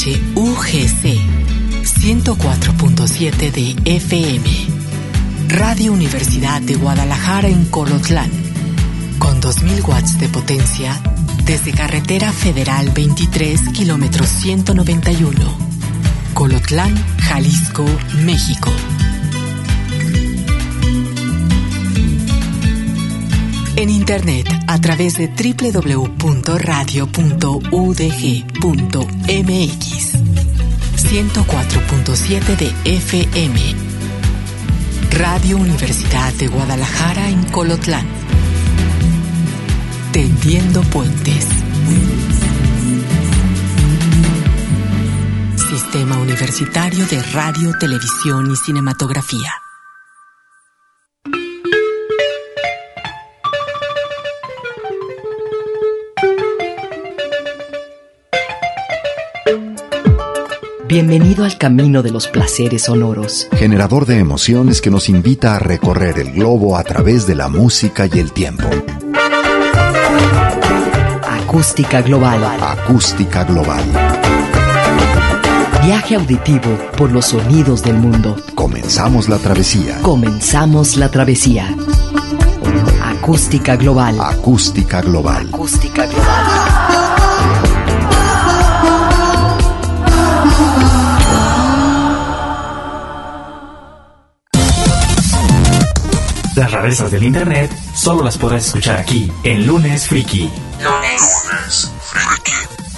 WHUGC 104.7 de FM. Radio Universidad de Guadalajara en Colotlán, con 2000 watts de potencia, desde Carretera Federal 23, kilómetro 191, Colotlán, Jalisco, México. En internet a través de www.radio.udg.mx 104.7 de FM. Radio Universidad de Guadalajara en Colotlán. Tendiendo puentes. Sistema Universitario de Radio, Televisión y Cinematografía. Bienvenido al camino de los placeres sonoros. Generador de emociones que nos invita a recorrer el globo a través de la música y el tiempo. Acústica Global. Acústica Global. Viaje auditivo por los sonidos del mundo. Comenzamos la travesía. Comenzamos la travesía. Acústica Global. Acústica Global. Acústica Global. Las rarezas del internet solo las podrás escuchar aquí en Lunes Friki. Lunes Friki.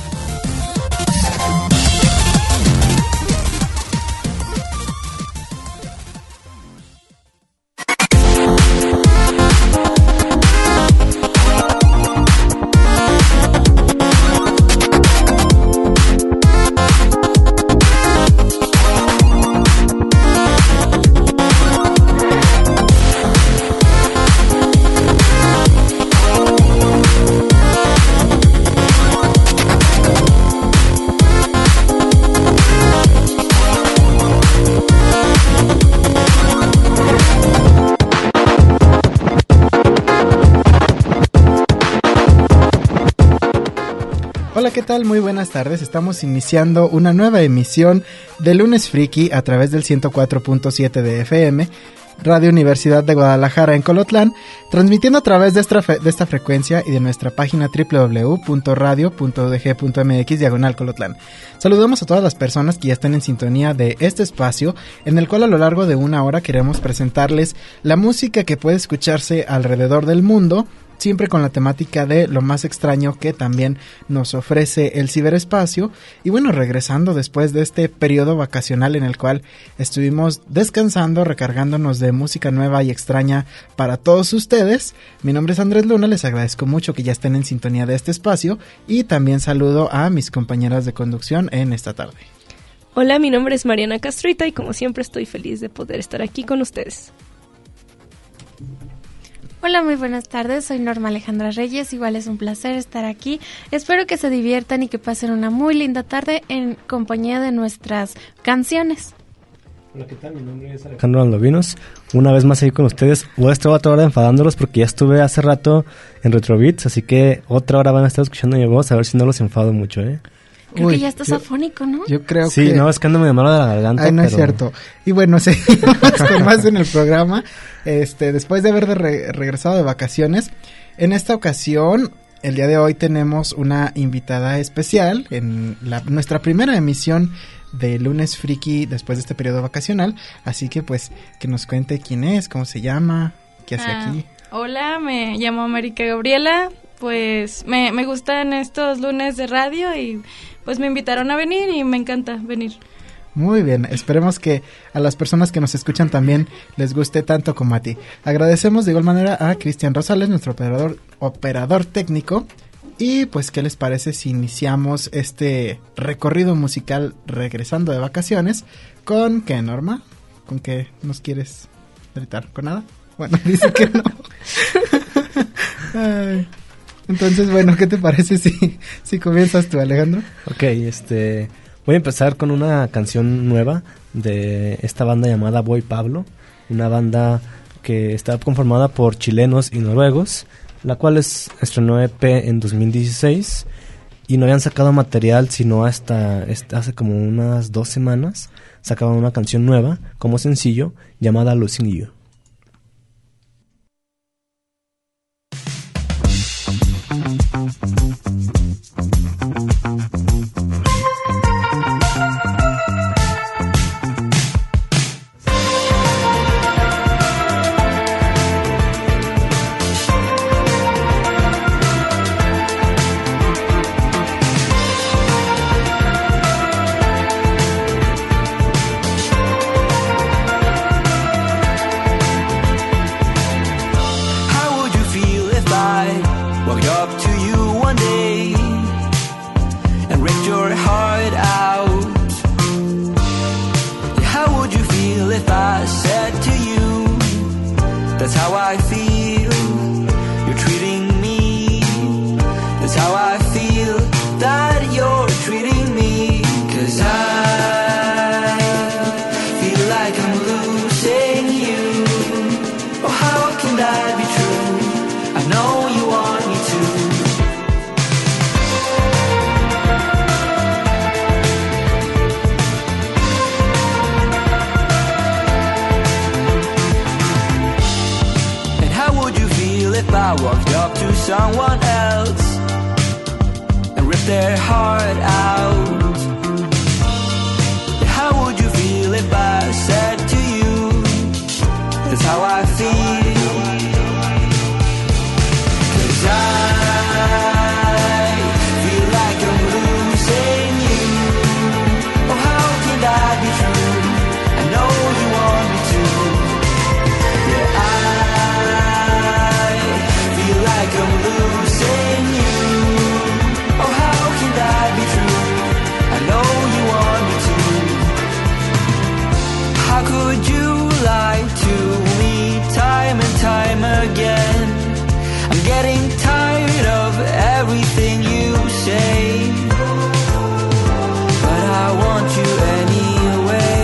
Hola, ¿qué tal? Muy buenas tardes. Estamos iniciando una nueva emisión de Lunes Friki a través del 104.7 de FM, Radio Universidad de Guadalajara en Colotlán, transmitiendo a través de esta frecuencia y de nuestra página www.radio.udg.mx/Colotlán. Saludamos a todas las personas que ya están en sintonía de este espacio, en el cual a lo largo de una hora queremos presentarles la música que puede escucharse alrededor del mundo, siempre con la temática de lo más extraño que también nos ofrece el ciberespacio. Y bueno, regresando después de este periodo vacacional en el cual estuvimos descansando, recargándonos de música nueva y extraña para todos ustedes. Mi nombre es Andrés Luna, les agradezco mucho que ya estén en sintonía de este espacio y también saludo a mis compañeras de conducción en esta tarde. Hola, mi nombre es Mariana Castruita y como siempre estoy feliz de poder estar aquí con ustedes. Hola, muy buenas tardes, soy Norma Alejandra Reyes, igual es un placer estar aquí. Espero que se diviertan y que pasen una muy linda tarde en compañía de nuestras canciones. Hola, ¿qué tal? Mi nombre es Alejandro Andovinos, una vez más ahí con ustedes. Voy a estar otra hora enfadándolos porque ya estuve hace rato en Retrobits, así que otra hora van a estar escuchando mi voz, a ver si no los enfado mucho, Creo que ya estás afónico, ¿no? Yo creo sí, que... no, es que ando medio malo de la garganta. Ay, no pero... es cierto. Y bueno, seguimos con más en el programa. Después de haber regresado de vacaciones, en esta ocasión, el día de hoy tenemos una invitada especial en nuestra primera emisión de Lunes Friki después de este periodo vacacional. Así que pues, que nos cuente quién es, cómo se llama, qué hace aquí. Hola, me llamo América Gabriela. Pues me gustan estos lunes de radio y pues me invitaron a venir y me encanta venir. Muy bien, esperemos que a las personas que nos escuchan también les guste tanto como a ti. Agradecemos de igual manera a Cristian Rosales, nuestro operador técnico. Y pues, ¿qué les parece si iniciamos este recorrido musical regresando de vacaciones? ¿Con qué, Norma? ¿Con qué nos quieres gritar? ¿Con nada? Bueno, dice que no. Ay. Entonces, bueno, ¿qué te parece si comienzas tú, Alejandro? Ok, voy a empezar con una canción nueva de esta banda llamada Boy Pablo, una banda que está conformada por chilenos y noruegos, la cual estrenó EP en 2016 y no habían sacado material sino hasta hace como unas 2 semanas. Sacaban una canción nueva como sencillo llamada Losing You. Someone else and rip their heart out. How would you feel if I said to you, that's how I feel? 'Cause I feel like I'm losing you. Oh, how can that be true? I know you want me to. Yeah, I feel like I'm losing you. Oh, how can that be true? I know you want me to. How could you lie to me time and time again? I'm getting tired of everything you say, but I want you anyway.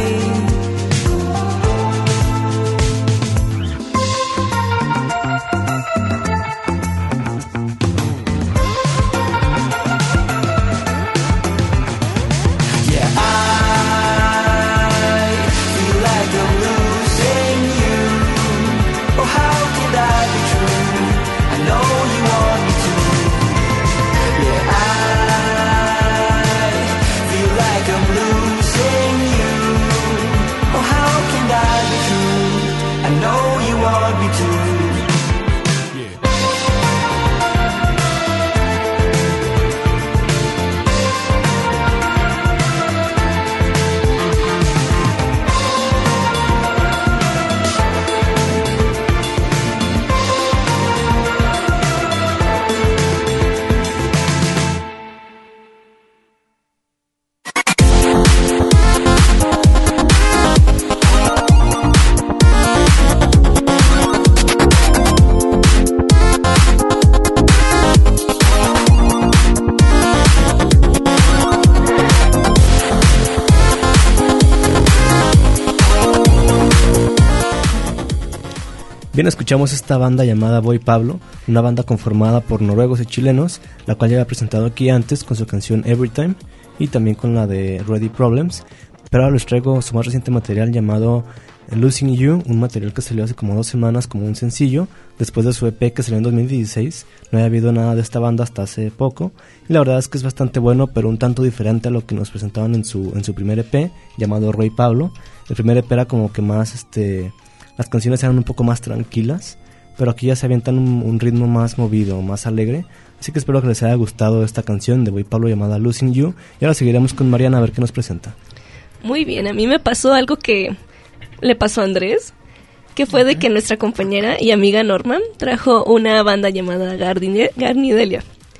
Bien, escuchamos esta banda llamada Voy Pablo, una banda conformada por noruegos y chilenos, la cual ya había presentado aquí antes con su canción Everytime y también con la de Ready Problems, pero ahora les traigo su más reciente material llamado Losing You, un material que salió hace como 2 semanas como un sencillo, después de su EP que salió en 2016. No había habido nada de esta banda hasta hace poco, y la verdad es que es bastante bueno, pero un tanto diferente a lo que nos presentaban en su primer EP, llamado Roy Pablo. El primer EP era como que más, las canciones eran un poco más tranquilas, pero aquí ya se avientan un ritmo más movido, más alegre, así que espero que les haya gustado esta canción de Voy Pablo llamada Losing You, y ahora seguiremos con Mariana a ver qué nos presenta. Muy bien, a mí me pasó algo que le pasó a Andrés, que fue de que nuestra compañera y amiga Norma trajo una banda llamada Garnidelia.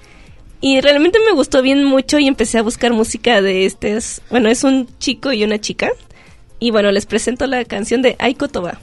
Y realmente me gustó bien mucho y empecé a buscar música de bueno, es un chico y una chica. Y bueno, les presento la canción de Aiko Toba.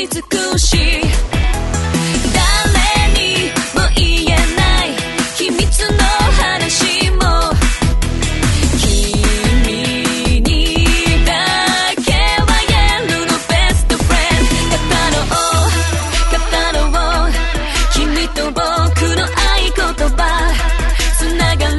尽くし誰にも言えない秘密の話も君にだけは言えるの Best friend 語ろう君と僕の合言葉つながる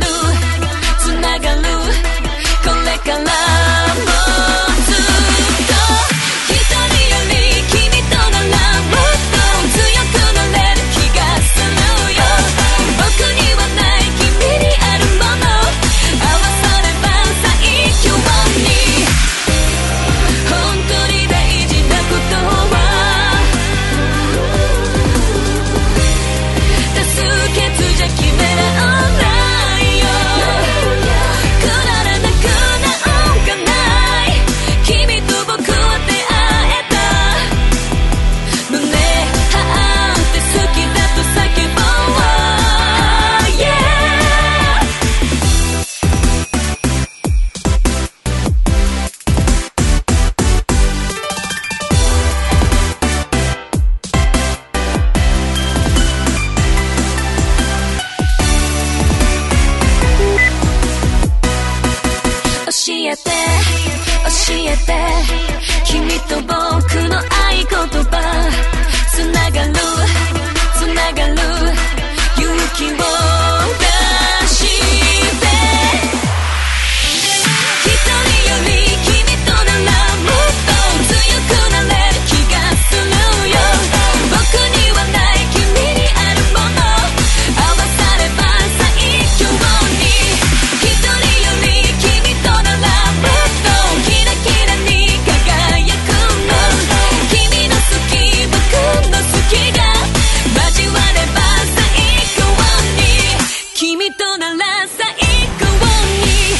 これからもずっと一人より君とならもっと強くなれる気がするよ僕にはない君にあるもの合わされば最強に本当に大事なことは多数決じゃ決められないよくだらなくなんかない君と僕は出会えた胸張って好きだと叫ぼう Yeah 教えて君と僕の合言葉つながる勇気を出して一人より君とならもっと強くなれる気がするよ僕にはない君にあるもの合わされば最強に一人より君とならもっとキラキラに輝くの君の好き僕の好きが交われば最高に君となら最高に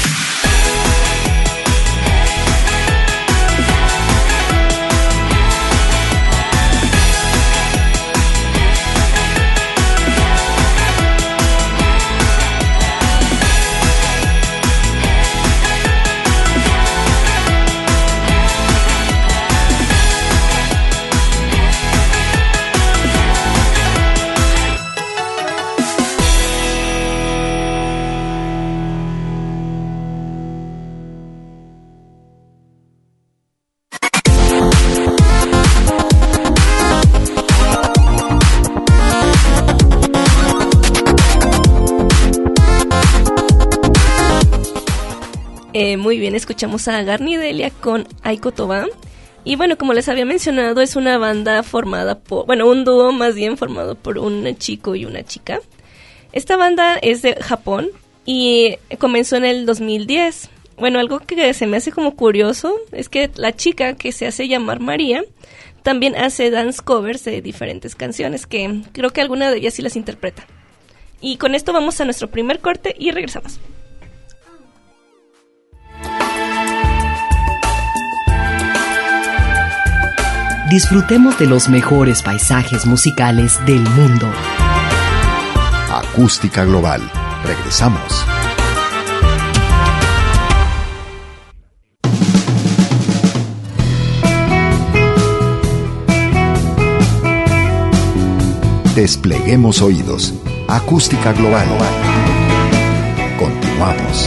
Muy bien, escuchamos a Garnidelia con Aikotoba. Y bueno, como les había mencionado, es una banda formada por, bueno, un dúo más bien formado por un chico y una chica. Esta banda es de Japón y comenzó en el 2010. Bueno, algo que se me hace como curioso es que la chica, que se hace llamar María, también hace dance covers de diferentes canciones, que creo que alguna de ellas sí las interpreta. Y con esto vamos a nuestro primer corte y regresamos. Disfrutemos de los mejores paisajes musicales del mundo. Acústica Global. Regresamos. Despleguemos oídos. Acústica Global. Continuamos.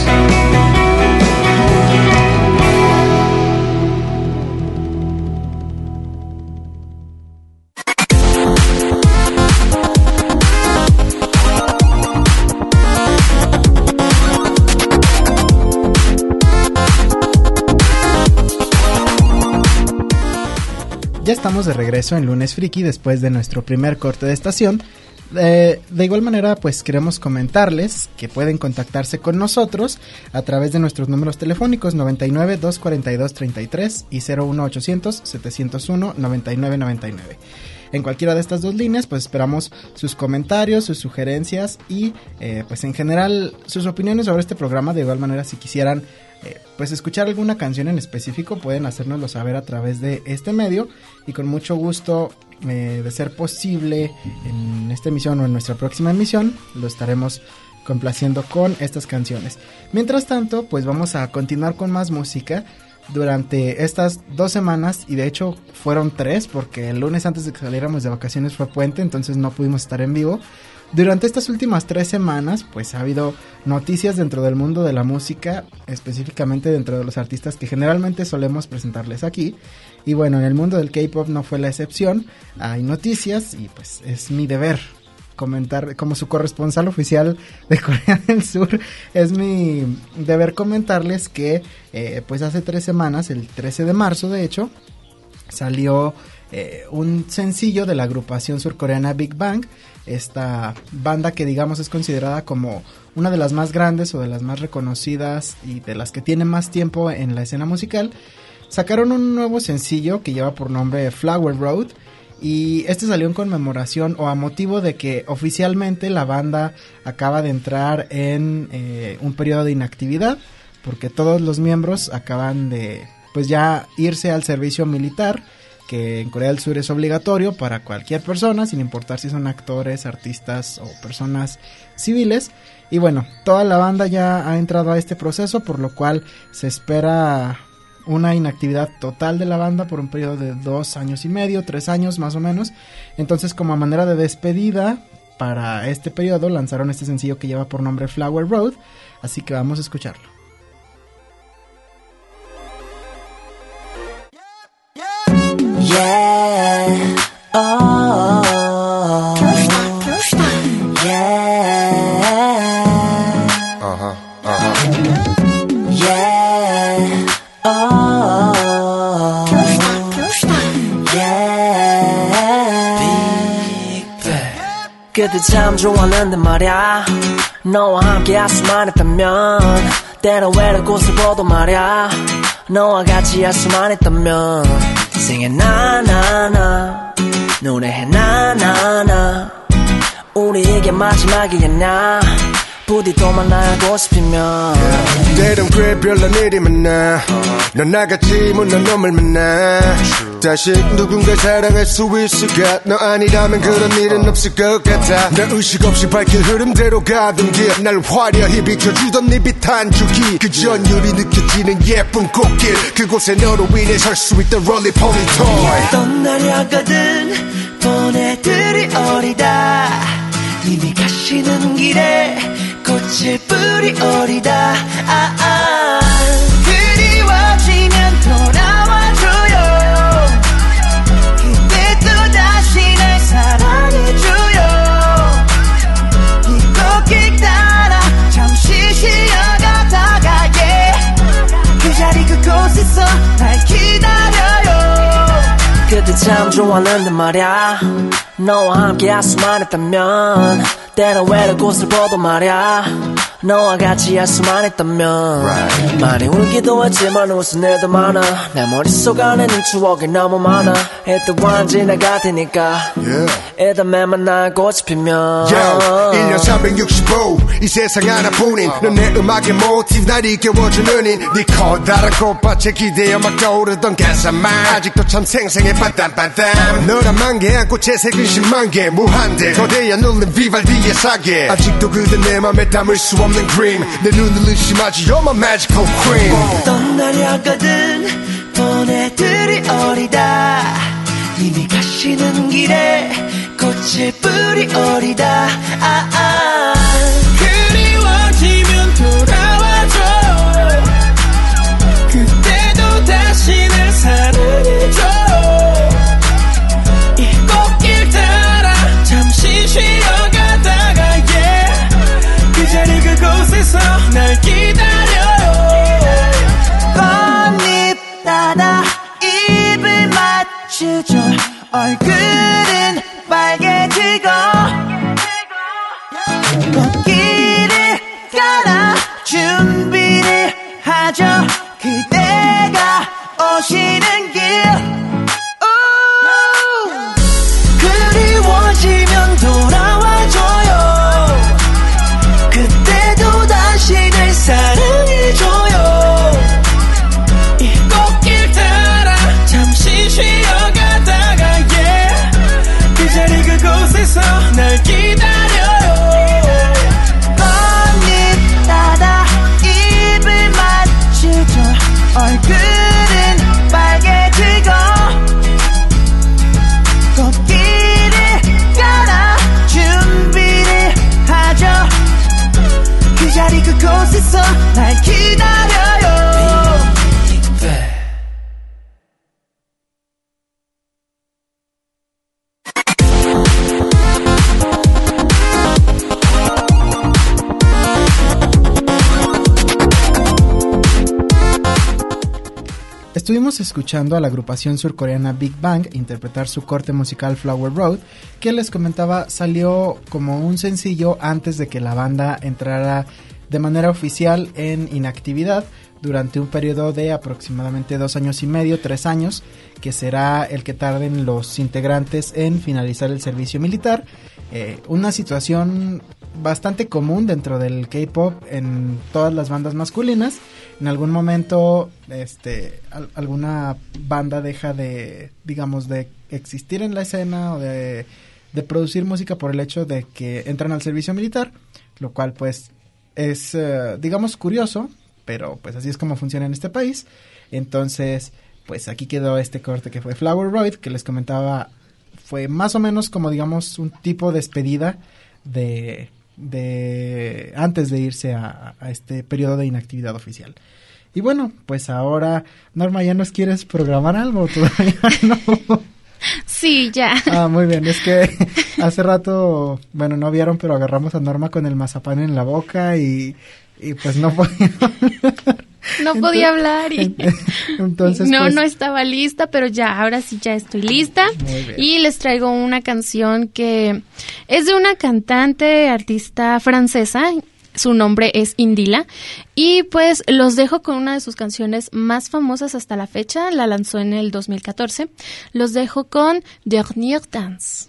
Ya estamos de regreso en Lunes Friki después de nuestro primer corte de estación. De igual manera, pues queremos comentarles que pueden contactarse con nosotros a través de nuestros números telefónicos 99 242 33 y 01800 701 9999. En cualquiera de estas dos líneas, pues esperamos sus comentarios, sus sugerencias y pues en general sus opiniones sobre este programa. De igual manera, si quisieran pues escuchar alguna canción en específico, pueden hacérnoslo saber a través de este medio y con mucho gusto, de ser posible en esta emisión o en nuestra próxima emisión, lo estaremos complaciendo con estas canciones. Mientras tanto, pues vamos a continuar con más música. durante estas 2 semanas, y de hecho fueron 3 porque el lunes antes de que saliéramos de vacaciones fue puente, entonces no pudimos estar en vivo. Durante estas últimas 3 semanas pues ha habido noticias dentro del mundo de la música, específicamente dentro de los artistas que generalmente solemos presentarles aquí, y bueno, en el mundo del K-pop no fue la excepción. Hay noticias y pues es mi deber comentar, como su corresponsal oficial de Corea del Sur, es mi deber comentarles que pues hace 3 semanas, el 13 de marzo de hecho, salió un sencillo de la agrupación surcoreana Big Bang, esta banda que digamos es considerada como una de las más grandes o de las más reconocidas y de las que tiene más tiempo en la escena musical. Sacaron un nuevo sencillo que lleva por nombre Flower Road, y este salió en conmemoración o a motivo de que oficialmente la banda acaba de entrar en un periodo de inactividad, porque todos los miembros acaban de pues ya irse al servicio militar, que en Corea del Sur es obligatorio para cualquier persona, sin importar si son actores, artistas o personas civiles. Y bueno, toda la banda ya ha entrado a este proceso, por lo cual se espera una inactividad total de la banda por un periodo de 2 años y medio, 3 años más o menos. Entonces, como a manera de despedida para este periodo, lanzaron este sencillo que lleva por nombre Flower Road, así que vamos a escucharlo. Yeah, oh, yeah, yeah, oh, yeah. 그때 참 좋았는데 말야, 너와 함께 할 수만 있다면, 때론 외로운 곳을 보도 말야, 너와 같이 할 수만 있다면, Singing na na na, 노래해 na na na, 우리에게 마지막이겠나, 부디 또 만나고 싶으면 때론 꽤 별난 일이 많아. 넌 나같이 못난 놈을 만나. 다시 누군가 사랑할 수 있을까? 너 아니라면 그런 일은 없을 것 같아. 나 의식 없이 밝힌 흐름대로 가던 길, 날 화려히 비춰주던 네 빛 한 줄기, 그 전율이 느껴지는 예쁜 꽃길, 그곳에 너로 인해 설 수 있던 롤리 포니 토이. 떠나려거든 보내들이 어리다, 이미 가시는 길에 꽃을 뿌리 어리다. 그리워지면 돌아와줘요. 그때 또 다시 날 사랑해줘요. 이 꽃길 따라 잠시 쉬어가다가 그 자리 그곳에서 날 기다려요. 그때 참 좋았는데 말야, 너와 함께 할 수만 있다면, 때론 외로운 곳을 보도 말야, 너와 같이 할 수만 있다면, 많이 울기도 했지만 웃은 일도 많아. 내 머릿속 안에는 추억이 너무 많아. 일단 지나갈 테니까 일단 매만 나고 싶으면 1년 365 이 세상 하나뿐인 넌 내 음악의 모티브, 날 이겨워주는 인, 네 커다란 꽃밭에 기대어 막 떠오르던 가사만 아직도 참 생생해. 반땀반땀 너란 만개한 꽃에 새긴 10만 개 무한대 거대한 울림 비발디의 사계, 아직도 그대 내 맘에 담을 수 없는 그림, 내 눈을 의심하지 You're my magical queen. 떠나려거든 보내들이 어리다, 이미 가시는 길에 꽃을 뿌리 어리다. 그리워지면 돌아와줘. 그때도 다시 날 사랑해줘. 이 꽃길 따라 잠시 쉬어가다가 그 자리 그곳에서 날 기다려요. 꽃잎 따라 입을 맞추죠. 얼굴은 빨개지고 꽃길을 깔아 준비를 하죠. 그대가 오시는 길. 그리워지면 돌아와줘요. 그때도 다시 날 사랑해줘요. 이 꽃길 따라 잠시 쉬어가다가 그 자리 그곳에서 날 기다려요. 꽃잎 따라 입을 맞추죠. 얼굴 estuvimos escuchando a la agrupación surcoreana Big Bang interpretar su corte musical Flower Road, que les comentaba salió como un sencillo antes de que la banda entrara de manera oficial en inactividad durante un periodo de aproximadamente 2 años y medio, 3 años, que será el que tarden los integrantes en finalizar el servicio militar. Una situación bastante común dentro del K-pop en todas las bandas masculinas. En algún momento alguna banda deja de, digamos, de existir en la escena o de producir música por el hecho de que entran al servicio militar, lo cual pues es, digamos, curioso, pero pues así es como funciona en este país. Entonces, pues aquí quedó este corte que fue Flower Road, que les comentaba, fue más o menos como, digamos, un tipo de despedida de antes de irse a este periodo de inactividad oficial. Y bueno, pues ahora, Norma, ¿ya nos quieres programar algo? Todavía no. Sí, ya. Ah, muy bien, es que hace rato, bueno, no vieron, pero agarramos a Norma con el mazapán en la boca y pues no podía hablar. No podía hablar y entonces no, pues, no estaba lista, pero ya, ahora sí ya estoy lista. Y les traigo una canción que es de una cantante, artista francesa. Su nombre es Indila. Y pues los dejo con una de sus canciones más famosas hasta la fecha. La lanzó en el 2014. Los dejo con Dernier Dance.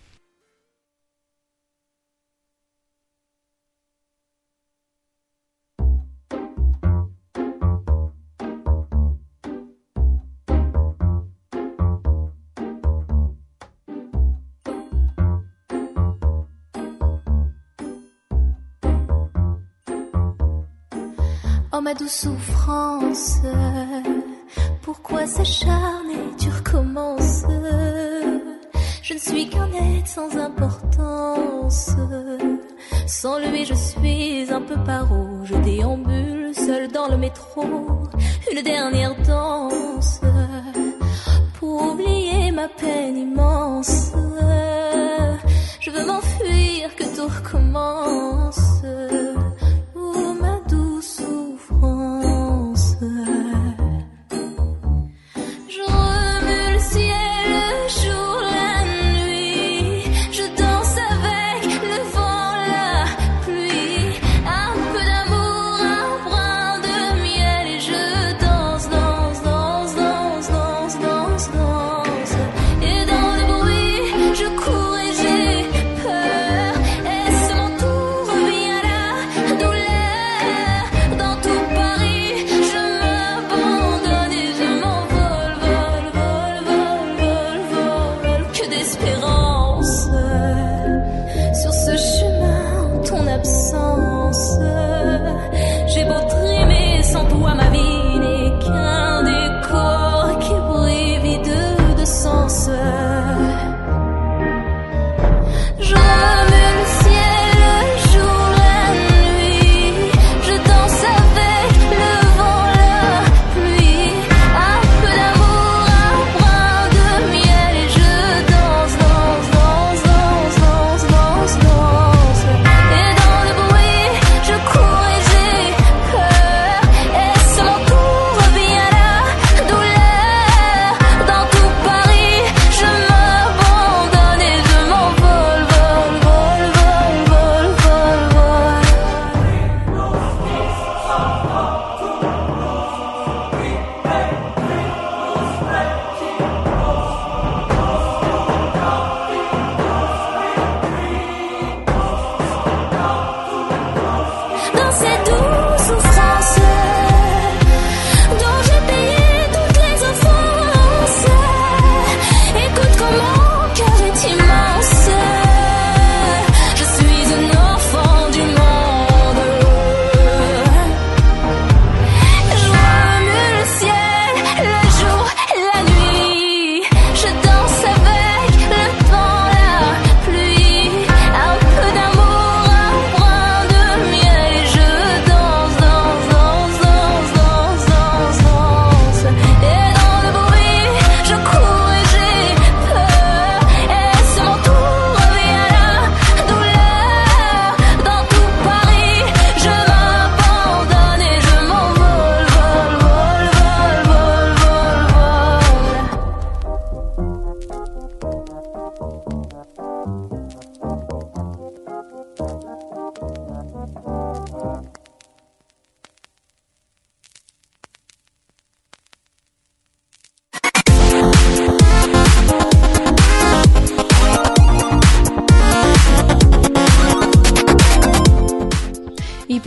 Oh ma douce souffrance, pourquoi s'acharner, tu recommences. Je ne suis qu'un être sans importance. Sans lui je suis un peu paro. Je déambule seul dans le métro. Une dernière danse pour oublier ma peine immense. Je veux m'enfuir, que tout recommence. Oh ma douce souffrance. Je remue le ciel, le jour, la nuit. Je danse avec le vent, la pluie. Un peu d'amour, un brin de miel. Et je danse, danse, danse, danse, danse, danse, danse. Et dans le bruit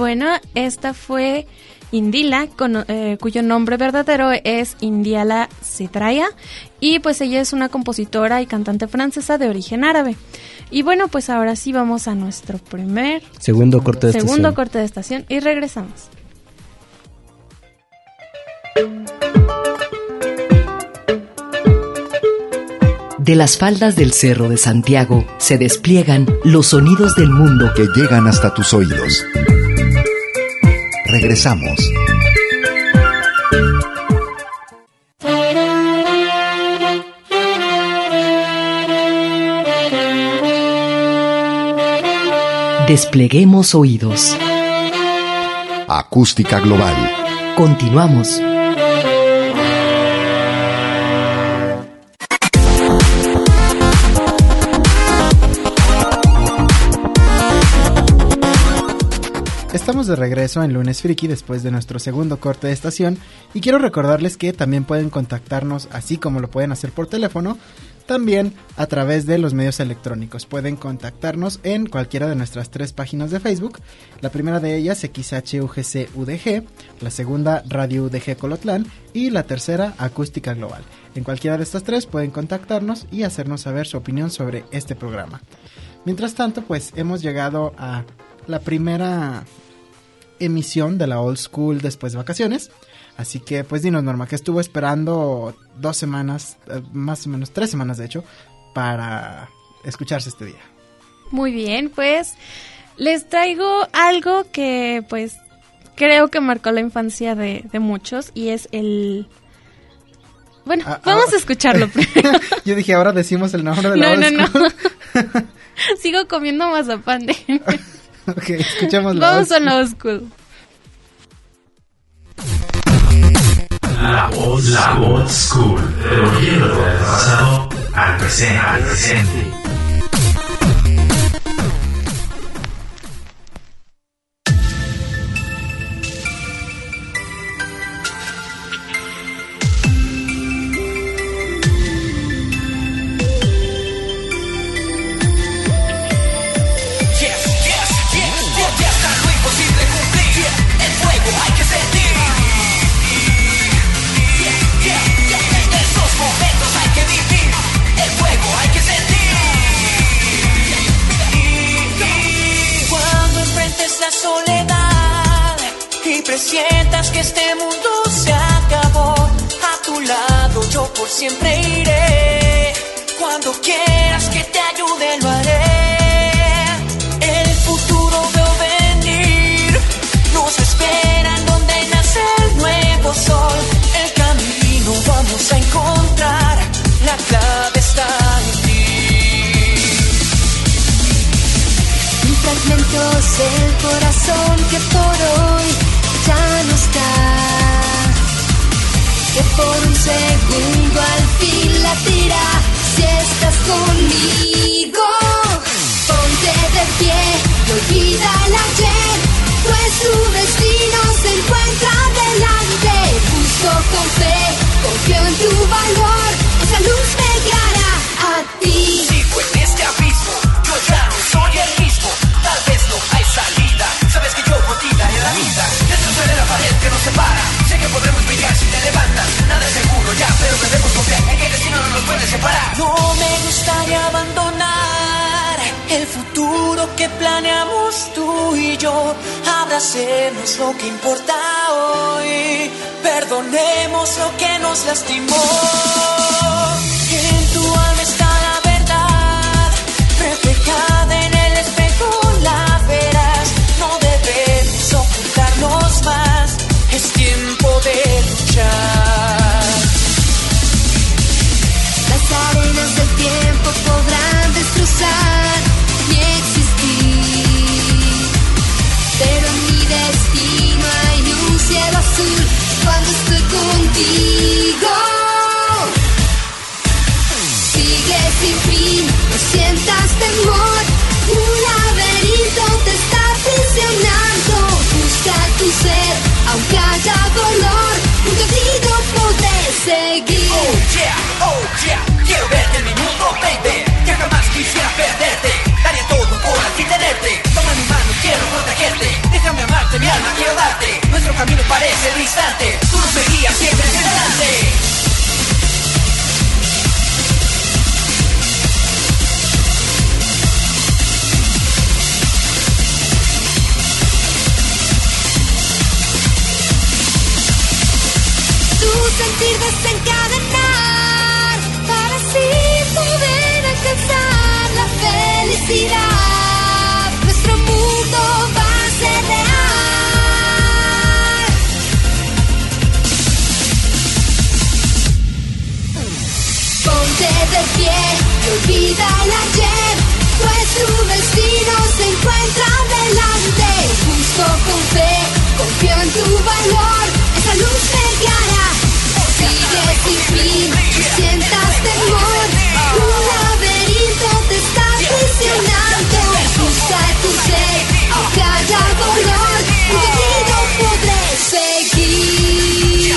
Bueno, esta fue Indila, cuyo nombre verdadero es Indiala Zetraia, y pues ella es una compositora y cantante francesa de origen árabe. Y bueno, pues ahora sí vamos a nuestro segundo corte de estación y regresamos. De las faldas del Cerro de Santiago se despliegan los sonidos del mundo que llegan hasta tus oídos. Regresamos. Despleguemos oídos. Acústica global. Continuamos. Estamos de regreso en Lunes Friki después de nuestro segundo corte de estación y quiero recordarles que también pueden contactarnos así como lo pueden hacer por teléfono, también a través de los medios electrónicos. Pueden contactarnos en cualquiera de nuestras 3 páginas de Facebook. La primera de ellas XHUGC-UDG, la segunda Radio UDG Colotlán y la tercera Acústica Global. En cualquiera de estas 3 pueden contactarnos y hacernos saber su opinión sobre este programa. Mientras tanto, pues hemos llegado a la primera emisión de la Old School después de vacaciones. Así que pues dinos, Norma, que estuvo esperando 2 semanas, más o menos 3 semanas de hecho, para escucharse este día. Muy bien, pues les traigo algo que pues creo que marcó la infancia de muchos y es el... Bueno, vamos a escucharlo primero. Yo dije, ahora decimos el nombre de la Old School. No. Sigo comiendo mazapán de... Ok, escuchemos vamos a la Old School. La Old School, volviendo del pasado al presente. Sientas que este mundo se acabó, a tu lado yo por siempre iré. Cuando quieras que te ayude lo haré. El futuro veo venir, nos espera en donde nace el nuevo sol. El camino vamos a encontrar, la clave está en ti. Fragmentos del corazón que por hoy ya no está, que por un segundo al fin latirá. Si estás conmigo, ponte de pie y olvida el ayer, pues tu destino se encuentra delante. Busco con fe, confío en tu valor, esa luz me guiará a ti. Sigo en este abismo, yo ya no soy el mismo, tal vez no hay salida, sabes que yo por ti daré la vida. De la pared que nos separa, sé que podremos brillar si te levantas. Nada es seguro ya, pero debemos confiar en que el destino no nos puede separar. No me gustaría abandonar el futuro que planeamos tú y yo. Abracemos lo que importa hoy, perdonemos lo que nos lastimó. En tu alma está la verdad, reflejada en el espejo la verás. No debemos ocultarnos más, es tiempo de luchar. Las arenas del tiempo podrán destrozar mi existir, pero en mi destino hay un cielo azul cuando estoy contigo. Sigue sin fin, no sientas temor, un laberinto te está aprisionando. Busca tu ser, aunque haya dolor, un camino poder seguir. Oh yeah, quiero verte en mi mundo, baby, que jamás quisiera perderte. Daría todo por al fin tenerte. Toma mi mano, quiero protegerte. Déjame amarte camino parece distante, tú nos seguías siempre hacia adelante. Tu sentir desencadenar para así poder alcanzar la felicidad. Nuestro mundo va a ser real. Ponte de pie y olvida el ayer, pues tu destino se encuentra delante. Justo con fe, confío en tu valor, esa luz te guiará. Sigue sin fin, no sientas temor, un laberinto te está aprisionando. Busca tu ser, no calla dolor, contigo podré seguir.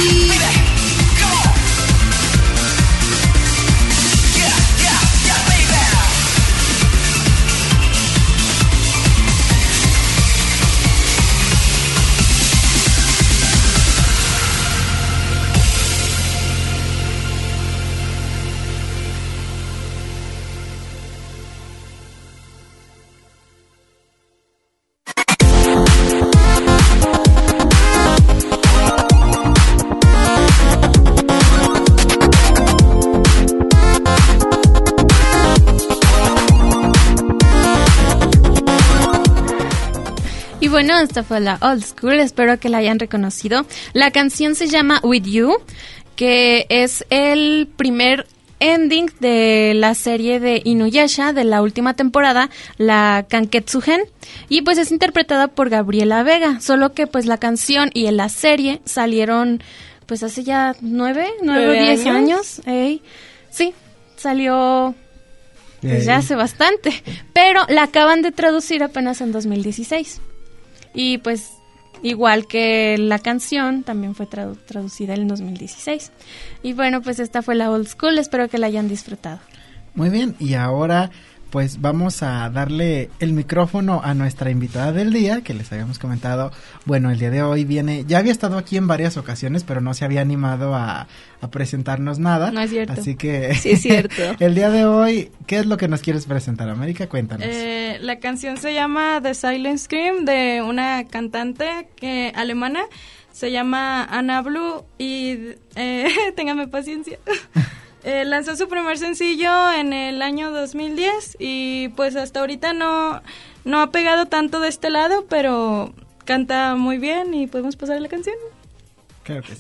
Y bueno, esta fue la Old School, espero que la hayan reconocido. La canción se llama With You, que es el primer ending de la serie de Inuyasha de la última temporada, la Kanketsugen, y pues es interpretada por Gabriela Vega, solo que pues la canción y la serie salieron pues hace ya 9 o 10 años. Sí, salió pues ya hace bastante, pero la acaban de traducir apenas en 2016. Y pues igual que la canción también fue traducida en 2016. Y bueno, pues esta fue la Old School, espero que la hayan disfrutado. Muy bien, y ahora pues vamos a darle el micrófono a nuestra invitada del día, que les habíamos comentado. Bueno, el día de hoy viene, ya había estado aquí en varias ocasiones, pero no se había animado a presentarnos nada. No es cierto. Así que sí es cierto. El día de hoy, ¿qué es lo que nos quieres presentar, América? Cuéntanos. La canción se llama The Silent Scream, de una cantante alemana. Se llama Anna Blue y téngame paciencia. Lanzó su primer sencillo en el año 2010 y pues hasta ahorita no ha pegado tanto de este lado, pero canta muy bien y podemos pasar a la canción. Claro que sí.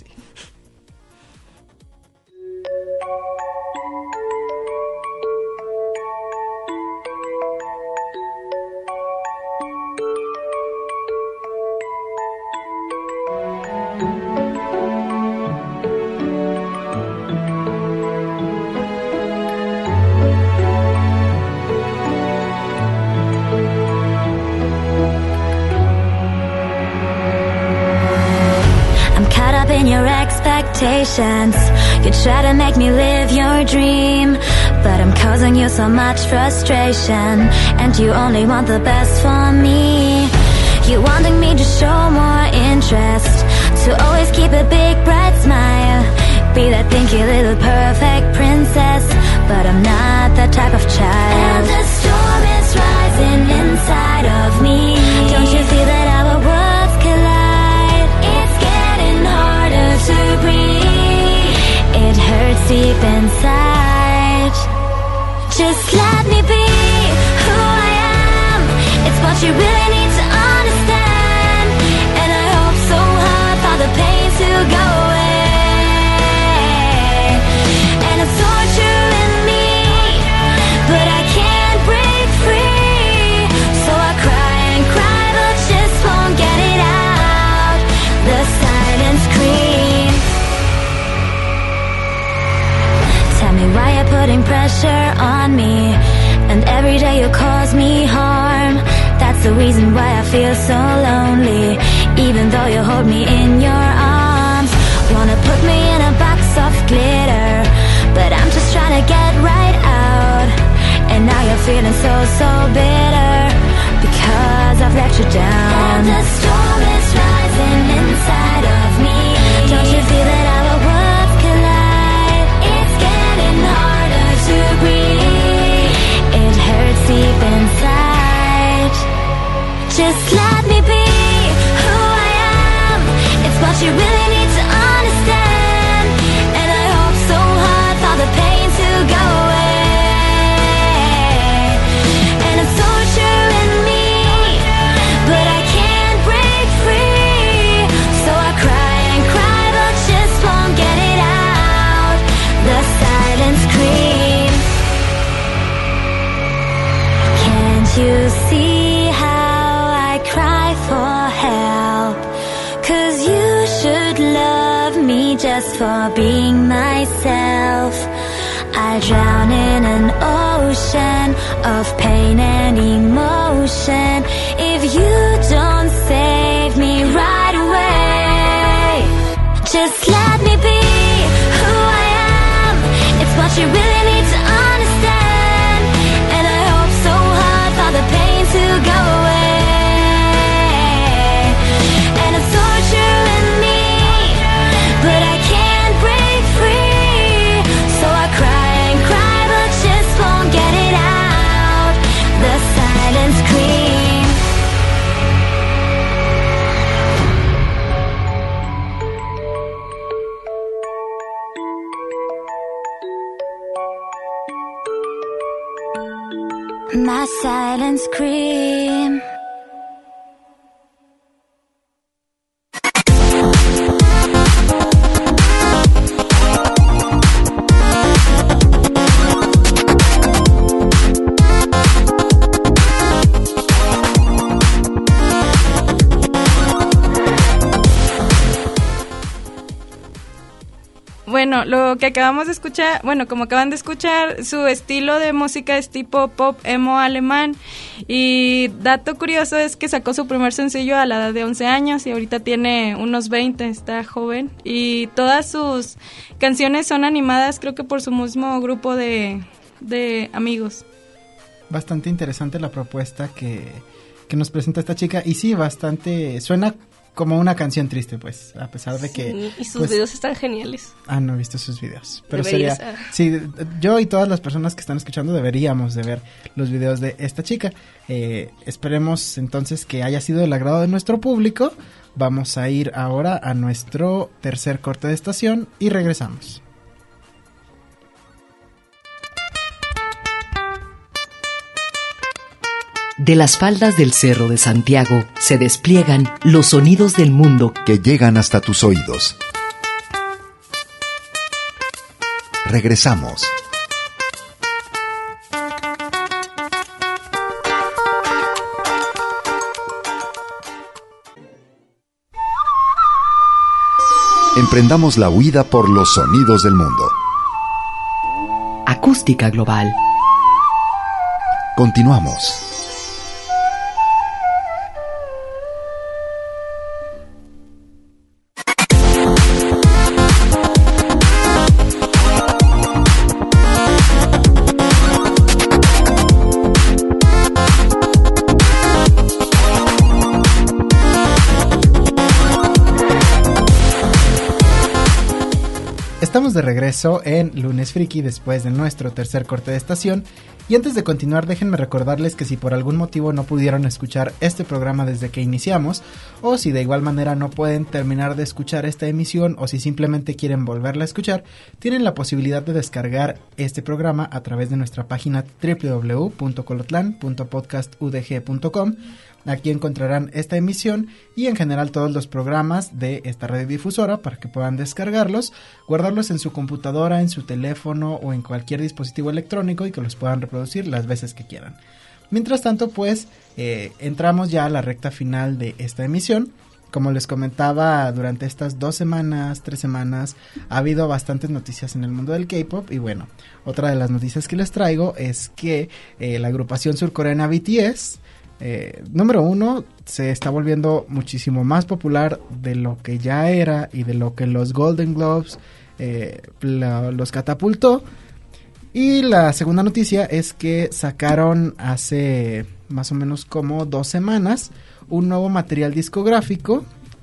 In your expectations, you try to make me live your dream, but I'm causing you so much frustration, and you only want the best for me. You wanting me to show more interest, to always keep a big bright smile, be that pinky little perfect princess, but I'm not that type of child. And the storm is rising inside of me. Don't you feel that our worlds collide? It's getting harder to breathe. It hurts deep inside. Just let me be who I am. It's what you really need to understand. And I hope so hard for the pain to go away. And it's torturing me, but I can't break free. So I cry and cry, but just won't get it out. The silent scream. Tell me why you're putting pressure on me, and every day you cause me harm. That's the reason why I feel so lonely, even though you hold me in your arms. Wanna put me in a box of glitter, but I'm just trying to get right out. And now you're feeling so, so bitter, because I've let you down. And the storm is rising inside. inside of me. Don't you feel that our worlds collide? It's getting harder to breathe. It hurts deep inside. Just let me be who I am. It's what you really need to understand. And I hope so hard for the pain to go away. And it's so true in me, but I can't break free. So I cry and cry, but just won't get it out. The silent scream. Can't you see how I cry for help? 'Cause you should love me just for being myself. I drown in an ocean of pain and emotion. If you don't save me right away, just let me be who I am. It's what you really need to understand. And I hope so hard for the pain to go away. And it's so true in me, but I can't break free. So I cry and cry, but just won't get it out. The silent scream. My silent scream. Bueno, lo que acabamos de escuchar, bueno, como acaban de escuchar, su estilo de música es tipo pop emo alemán. Y dato curioso es que sacó su primer sencillo a la edad de 11 años y ahorita tiene unos 20, está joven. Y todas sus canciones son animadas, creo que por su mismo grupo de amigos. Bastante interesante la propuesta que nos presenta esta chica. Y sí, bastante, suena como una canción triste, pues, a pesar de que... Sí, y sus pues, videos están geniales. no he visto sus videos, pero Deberías, sería... Sí, yo y todas las personas que están escuchando deberíamos de ver los videos de esta chica. Esperemos entonces que haya sido del agrado de nuestro público. Vamos a ir ahora a nuestro tercer corte de estación y regresamos. De las faldas del Cerro de Santiago se despliegan los sonidos del mundo que llegan hasta tus oídos. Regresamos. Emprendamos la huida por los sonidos del mundo. Acústica global. Continuamos. Estamos de regreso en Lunes Friki después de nuestro tercer corte de estación. Y antes de continuar, déjenme recordarles que si por algún motivo no pudieron escuchar este programa desde que iniciamos, o si de igual manera no pueden terminar de escuchar esta emisión, o si simplemente quieren volverla a escuchar, tienen la posibilidad de descargar este programa a través de nuestra página www.colotlan.podcastudg.com. Aquí encontrarán esta emisión y en general todos los programas de esta radiodifusora para que puedan descargarlos, guardarlos en su computadora, en su teléfono o en cualquier dispositivo electrónico y que los puedan reproducir las veces que quieran. Mientras tanto, pues, entramos ya a la recta final de esta emisión. Como les comentaba, durante estas 2 semanas, 3 semanas, ha habido bastantes noticias en el mundo del K-pop. Y bueno, otra de las noticias que les traigo es que la agrupación surcoreana BTS, número 1, se está volviendo muchísimo más popular de lo que ya era y de lo que los Golden Globes los catapultó. Y la segunda noticia es que sacaron hace más o menos como 2 semanas un nuevo material discográfico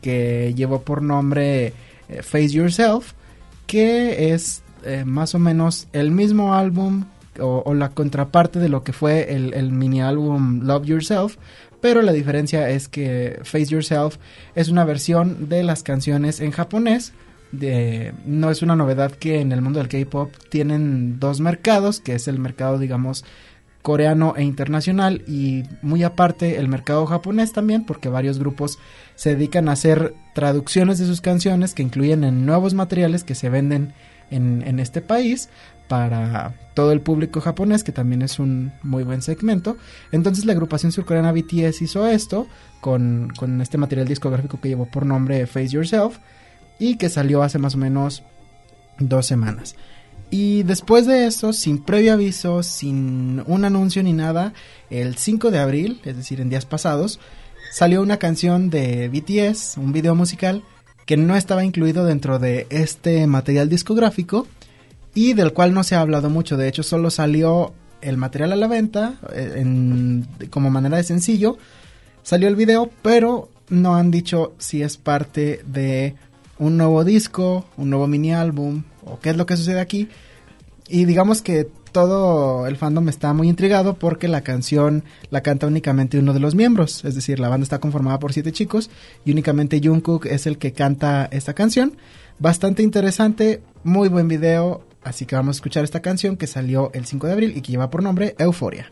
que llevó por nombre Face Yourself, que es más o menos el mismo álbum o la contraparte de lo que fue el mini álbum Love Yourself, pero la diferencia es que Face Yourself es una versión de las canciones en japonés. No es una novedad que en el mundo del K-pop tienen dos mercados, que es el mercado, digamos, coreano e internacional, y muy aparte el mercado japonés también, porque varios grupos se dedican a hacer traducciones de sus canciones que incluyen en nuevos materiales que se venden en este país para todo el público japonés, que también es un muy buen segmento. Entonces la agrupación surcoreana BTS hizo esto con este material discográfico que llevó por nombre Face Yourself y que salió hace más o menos 2 semanas. Y después de eso, sin previo aviso, sin un anuncio ni nada, el 5 de abril, es decir, en días pasados, salió una canción de BTS, un video musical que no estaba incluido dentro de este material discográfico y del cual no se ha hablado mucho. De hecho, solo salió el material a la venta como manera de sencillo. Salió el video, pero no han dicho si es parte de un nuevo disco, un nuevo mini álbum o qué es lo que sucede aquí. Y digamos que todo el fandom está muy intrigado porque la canción la canta únicamente uno de los miembros, es decir, la banda está conformada por 7 chicos y únicamente Jungkook es el que canta esta canción. Bastante interesante, muy buen video, así que vamos a escuchar esta canción que salió el 5 de abril y que lleva por nombre Euphoria.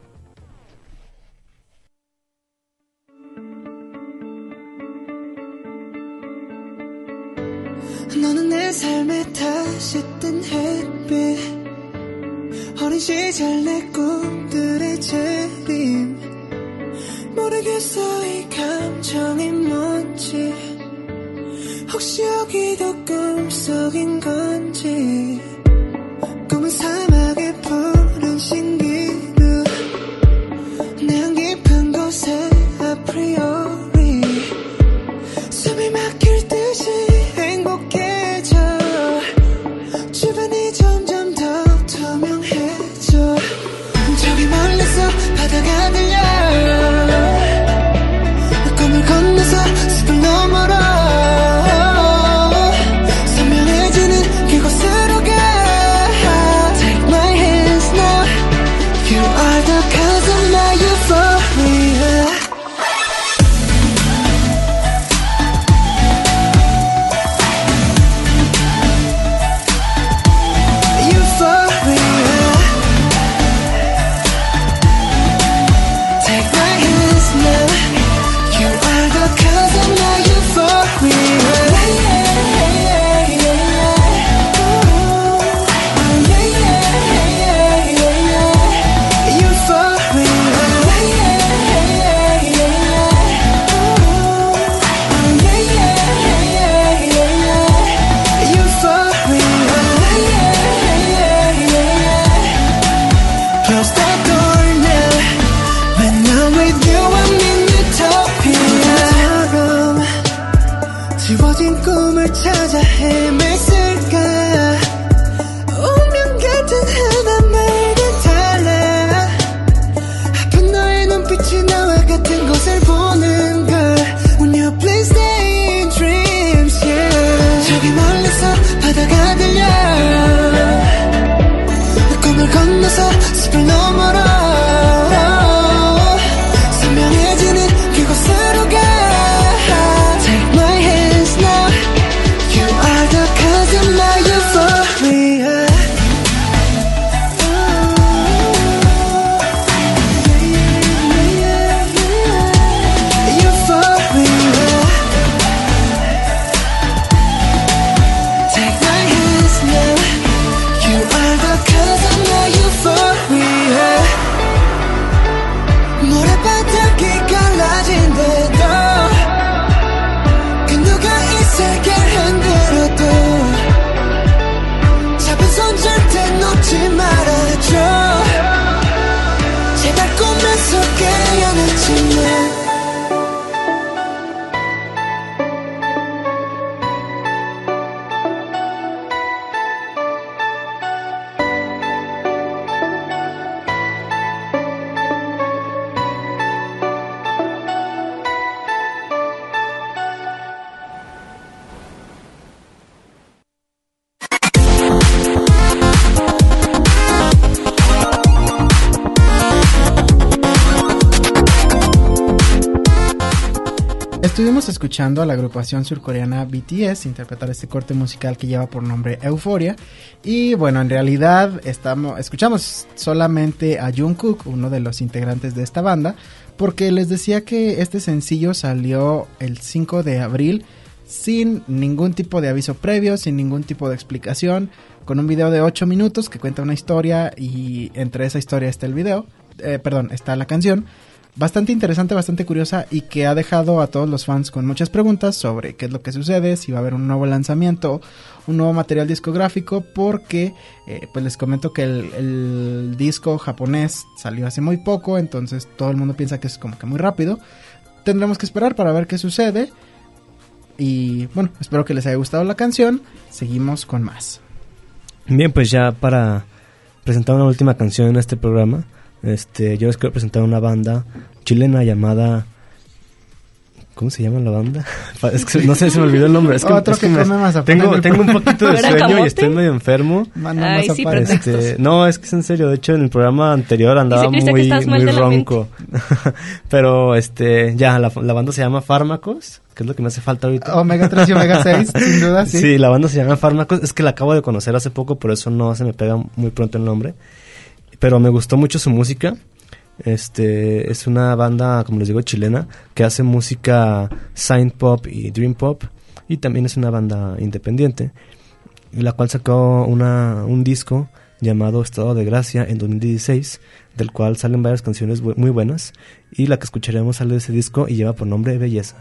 너는 내 삶에 다시 뜬 햇빛 어린 시절 내 꿈들의 재림 모르겠어 이 감정이 뭔지 혹시 여기도 꿈속인 건지 꿈은 사막의 푸른 신기루 내안 깊은 곳에 아프리오리 숨이 막힐 듯이 행복해져 주변이 점점 더 투명해져 저기 멀리서 바다가 들려 꿈을 건너서 숲을 너머로 선명해지는 그곳으로 가 Take my hands now You are the cause of my euphoria 지워진 꿈을 찾아 헤맸을까 운명 같은 하나말과 달라 아픈 너의 눈빛이 나와 같은 곳을 보는 걸 When you please stay in dreams yeah. 저기 멀리서 바다가 들려 꿈을 건너서 숲을 너머로 선명해지는 그곳으로 가 Take my hands now You are the cause of my euphoria Estuvimos escuchando a la agrupación surcoreana BTS interpretar este corte musical que lleva por nombre Euphoria. Y bueno, en realidad escuchamos solamente a Jungkook, uno de los integrantes de esta banda, porque les decía que este sencillo salió el 5 de abril sin ningún tipo de aviso previo, sin ningún tipo de explicación, con un video de 8 minutos que cuenta una historia y entre esa historia está el video, está la canción. Bastante interesante, bastante curiosa y que ha dejado a todos los fans con muchas preguntas sobre qué es lo que sucede, si va a haber un nuevo lanzamiento, un nuevo material discográfico, porque pues les comento que el disco japonés salió hace muy poco, entonces todo el mundo piensa que es como que muy rápido. Tendremos que esperar para ver qué sucede y bueno, espero que les haya gustado la canción. Seguimos con más. Bien, pues ya para presentar una última canción en este programa, yo les quiero presentar una banda chilena llamada... ¿Cómo se llama la banda? Es que no sé, se me olvidó el nombre. Es que, Otro es que que come mazapán. tengo un poquito de sueño y estoy medio enfermo. Ay, sí, No, es que es en serio. De hecho, en el programa anterior andaba muy ronco. Pero, ya, la banda se llama Fármacos, que es lo que me hace falta ahorita. Omega 3 y Omega 6, sin duda, sí. Sí, la banda se llama Fármacos. Es que la acabo de conocer hace poco, por eso no se me pega muy pronto el nombre. Pero me gustó mucho su música. Es una banda, como les digo, chilena, que hace música synth pop y dream pop, y también es una banda independiente, la cual sacó un disco llamado Estado de Gracia en 2016, del cual salen varias canciones muy buenas, y la que escucharemos sale de ese disco y lleva por nombre Belleza.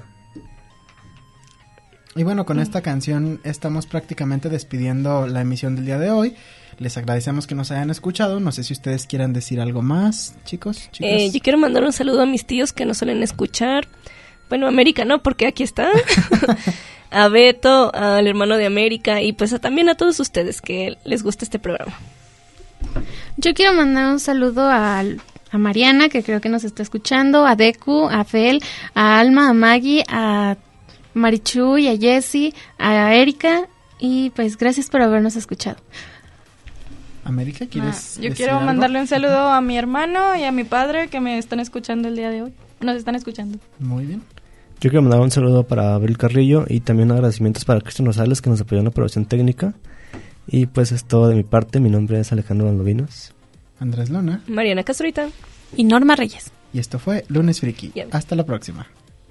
Y bueno, con esta canción estamos prácticamente despidiendo la emisión del día de hoy. Les agradecemos que nos hayan escuchado. No sé si ustedes quieran decir algo más, chicos. Yo quiero mandar un saludo a mis tíos que nos suelen escuchar. Bueno, América no, porque aquí está. A Beto, al hermano de América y pues también a todos ustedes que les gusta este programa. Yo quiero mandar un saludo a Mariana, que creo que nos está escuchando, a Deku, a Fel, a Alma, a Maggie, a Marichu y a Jessie, a Erika, y pues gracias por habernos escuchado. América, ¿quieres Yo decir quiero algo? mandarle un saludo a mi hermano y a mi padre que me están escuchando el día de hoy. Nos están escuchando. Muy bien. Yo quiero mandar un saludo para Abril Carrillo y también agradecimientos para Cristian Rosales, que nos apoyó en la producción técnica. Y pues es todo de mi parte. Mi nombre es Alejandro Valdovinos. Andrés Lona. Mariana Castrita. Y Norma Reyes. Y esto fue Lunes Friki. Hasta la próxima.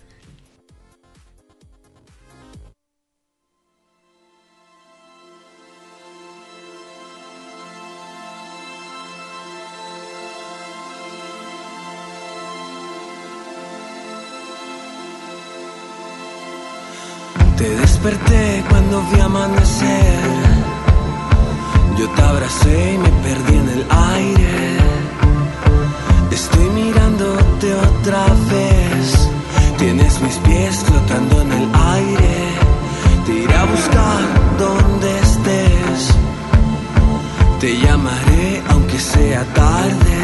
Te desperté cuando vi amanecer. Yo te abracé y me perdí en el aire. Estoy mirándote otra vez. Tienes mis pies flotando en el aire. Te iré a buscar donde estés. Te llamaré aunque sea tarde.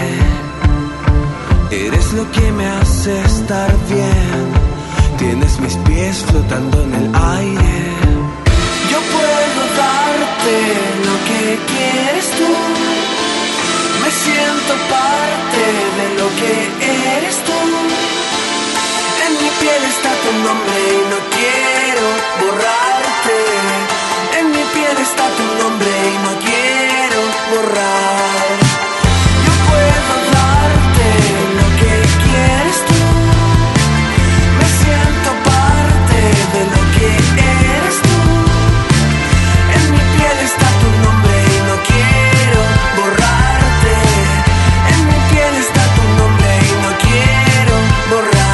Eres lo que me hace estar bien. Tienes mis pies flotando en el aire. Yo puedo darte lo que quieres tú. Me siento parte de lo que eres tú. En mi piel está tu nombre y no quiero borrarte. En mi piel está tu nombre y no quiero borrar. Yo puedo darte lo que quieres tú. Siento parte de lo que eres tú. En mi piel está tu nombre y no quiero borrarte. En mi piel está tu nombre y no quiero borrar.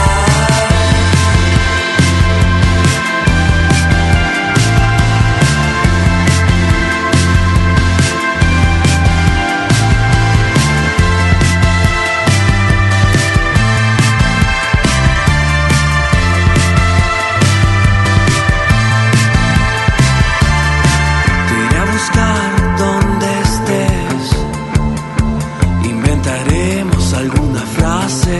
Donde estés, inventaremos alguna frase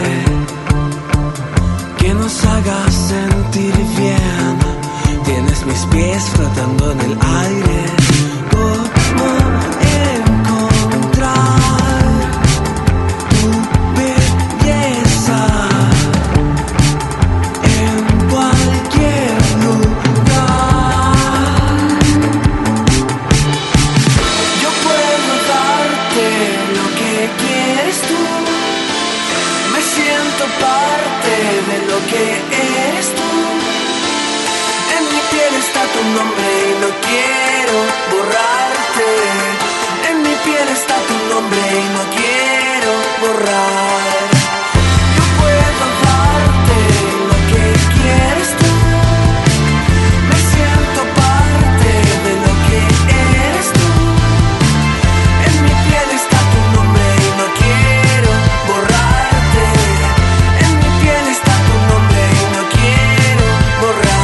que nos haga sentir bien. Tienes mis pies flotando en el aire. ¿Cómo encontrar tu belleza en siento parte de lo que eres tú. En mi piel está tu nombre y no quiero borrarte. En mi piel está tu nombre y no quiero borrar. Yo puedo darte lo que quieres tú. Me siento parte de lo que eres tú. En mi piel está tu nombre y no quiero borrarte. En mi piel está tu nombre y no quiero borrar.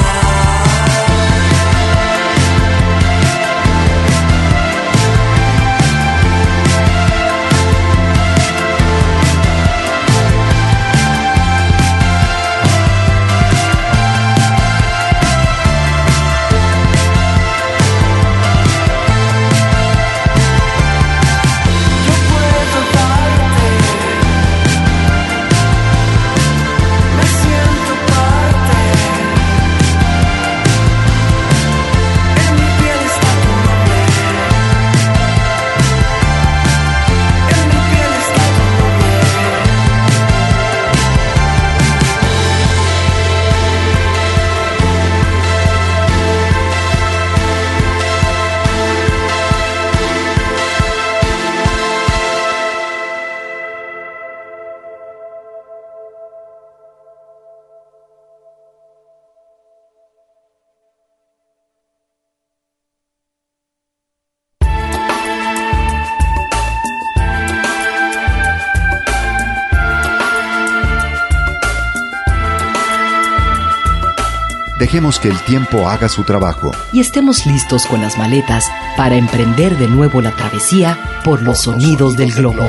Dejemos que el tiempo haga su trabajo. Y estemos listos con las maletas para emprender de nuevo la travesía por los sonidos del globo.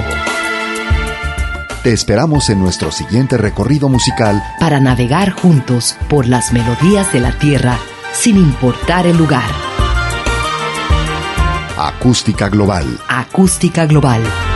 Te esperamos en nuestro siguiente recorrido musical Para navegar juntos por las melodías de la tierra sin importar el lugar. Acústica Global. Acústica Global.